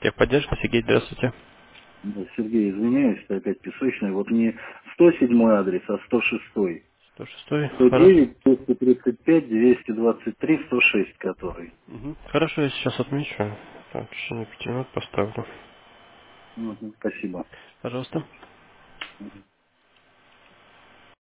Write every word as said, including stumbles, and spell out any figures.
Техподдержка, Сергей, здравствуйте. Да, Сергей, извиняюсь, это опять песочный. Вот не сто седьмой адрес, а сто шестой. сто шестой, сто хорошо. девять, двести тридцать пять, двести двадцать три, сто шесть который. Мгм. Хорошо, я сейчас отмечу. Так, в течение пяти минут поставлю. Мгм, спасибо. Пожалуйста. Мгм.